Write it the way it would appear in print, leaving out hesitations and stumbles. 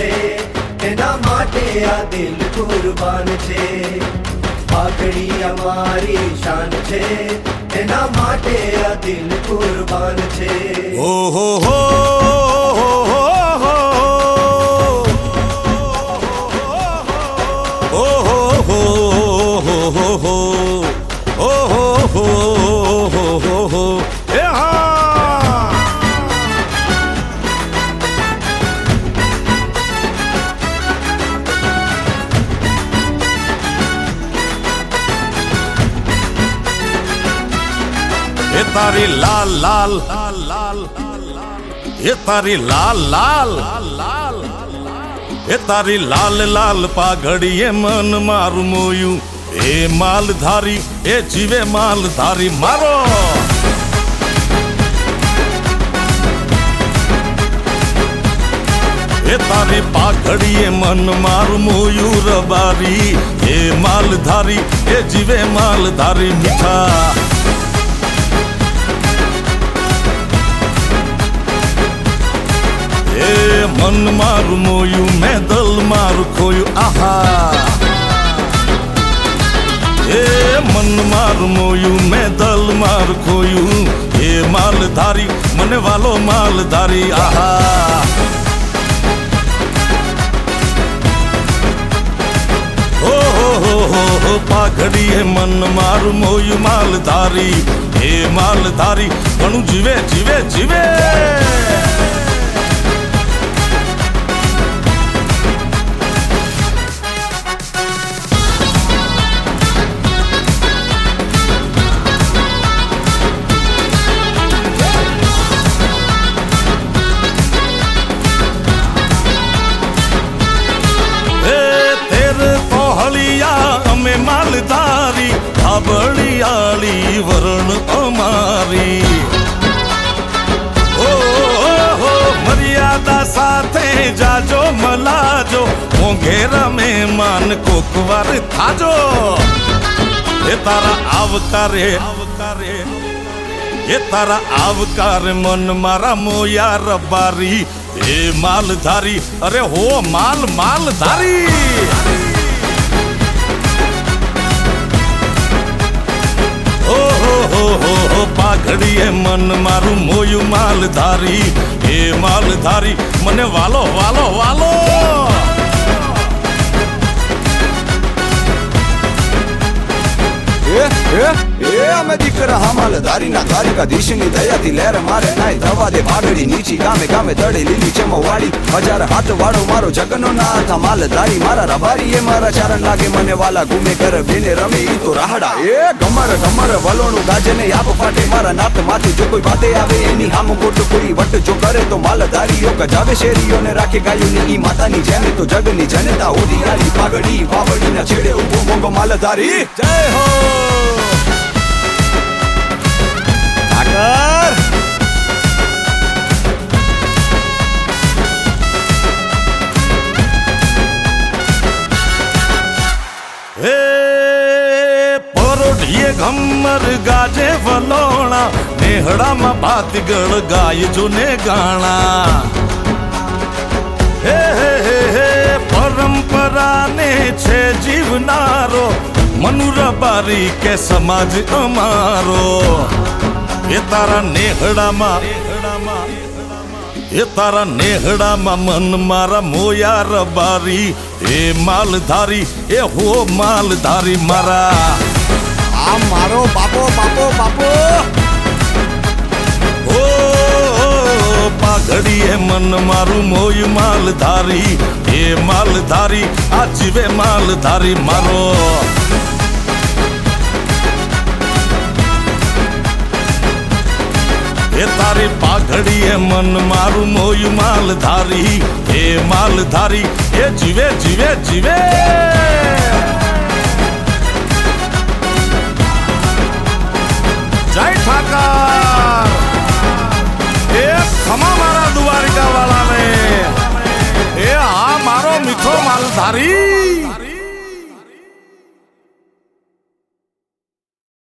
છે, એના માટે આ દિલ કુરબાન છે. પાઘડી અમારી શાન છે, એના માટે આ દિલ કુરબાન છે. ઓ હો હો तारी लाल लाल लाल ये तारी लाल लाल लाल ये तारी लाल लाल पाघड़ी ये मन मारू मोयू ए मालधारी ए जीवे मालधारी मारो. ये तारी पाघड़ी ये मन मारू मोयू रबारी ए मालधारी ए जीवे मालधारी मीठा. मन मारू मोयू मैं दल मारू खोयू आहा. मन मारू मोयू मैं दल मारू खोयू ये मालधारी मने वालो मालधारी आहा. हो पाघड़ी है मन मारू मोयू मालधारी ये मालधारी घणू जीवे जीवे जीवे. मालधारी खाबड़ियाली वरण अमारी ओ मर्यादा साथे जाजो मलाजो मोंघेरा में मान कोकवार थाजो. ये तारा आवकारे ये तारा आवकार मन मारा मोया रबारी ए मालधारी अरे हो माल मालधारी. हो पाघड़ी है मन मारू मोयू मालधारी ए मालधारी मने वालो वालो वालो. અમે દીકરા માલધારી ના દ્વારિકાધીશ ની દયાથી લહેર મારે નાય દવા દે પાઘડી નીચી ગામે ગામે દડે લીલી ચમવાડી હજાર હાથ વાળો મારો જગનો નાથ માલધારી મારા રબારી એ મારા ચારણ લાગે મને વાલા ઘૂમે કર બેને રમે ઈ તો રાહડા. એ ગમર ગમર વલોણું ગાજે ને આપ ફાટે મારા નાથ માથે જો કોઈ વાતે આવે એની હામો કોટ કોઈ વટ જો કરે તો માલધારીઓ ગજાવે શેરીઓ ને રાખે ગાયું ની ઈ માતાની જેમ તો જગની જનતા ઓડિયાળી પાઘડી વાવડી ના છેડે ઉભો મોંઘો માલધારી. જય હો आकर हे परोढ़िए घमर गाजे वलोणा नेहड़ा मा भातीगढ़ गाय जो ने गाणा. हे परंपरा ने छे जीवनारो मनुरबारी के समाज अमारो. ये तारा नेहड़ा मा मन मारा मोया रबारी ए मालधारी ए हो मालधारी मारा. आ मारो बापो बापो बापो. ओ पाघड़ी है मन मारू मोयू मालधारी ए मालधारी आ जीवे मालधारी मारो. ये तारी पाघड़ी है मन मारू मोयू मालधारी ए मालधारी ए जीवे जीवे जीवे. जय ठाकर ए खमा मारा द्वारिका वाला ने ए आ मारो मीठो मालधारी.